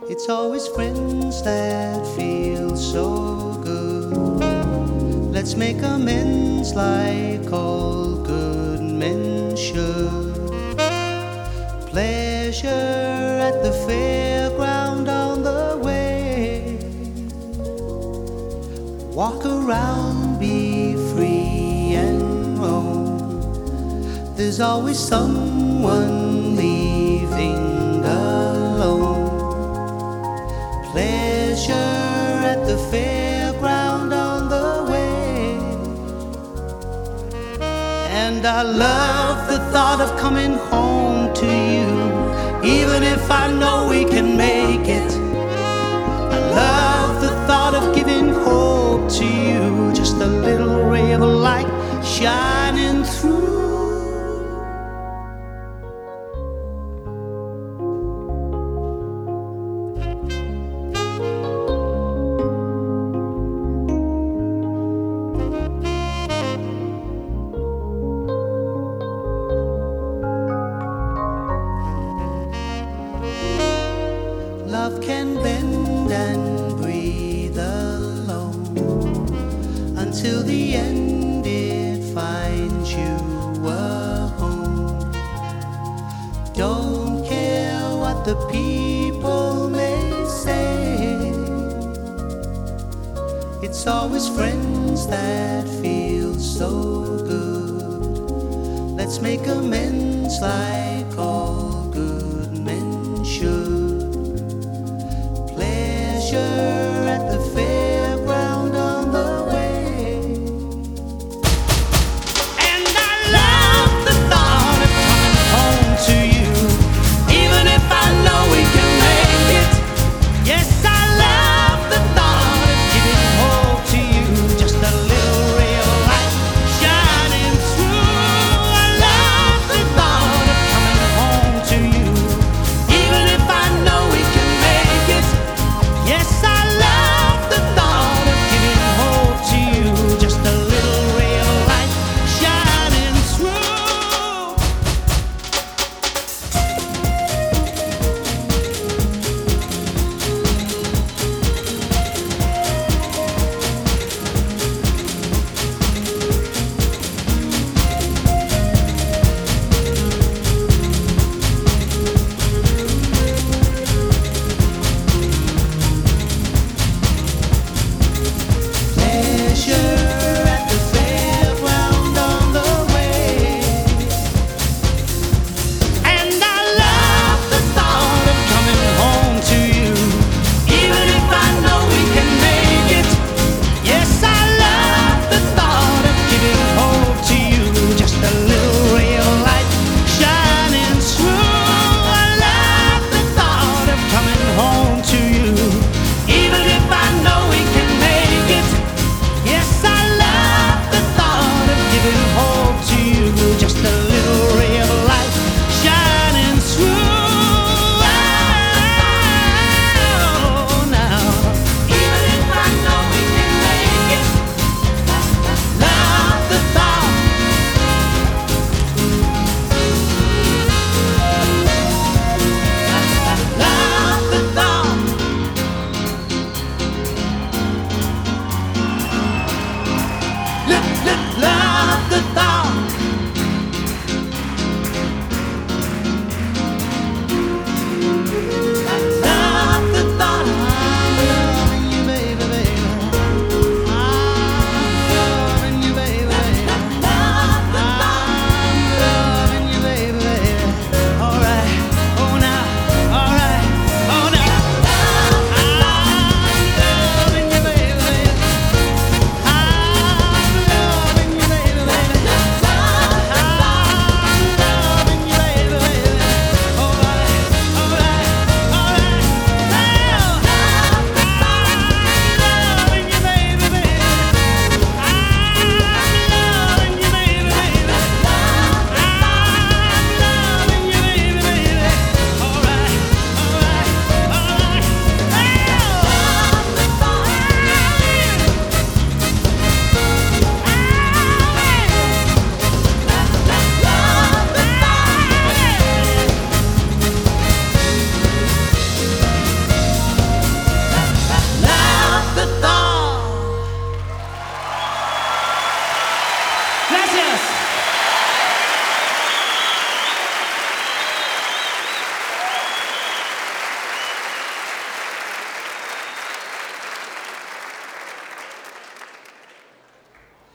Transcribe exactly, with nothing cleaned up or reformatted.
It's always friends that feel so good. Let's make amends like all good men should. Pleasure at the fairground on the way. Walk around, be free and roam. There's always someone leaving alone. Pleasure at the fairground on the way. And I love the thought of coming home to you, even if I know we can make it. I love the thought of giving hope to you, just a little ray of light shining through. Love can bend and breathe alone until the end it finds you a home. Don't care what the people may say. It's always friends that feel so good. Let's make amends like all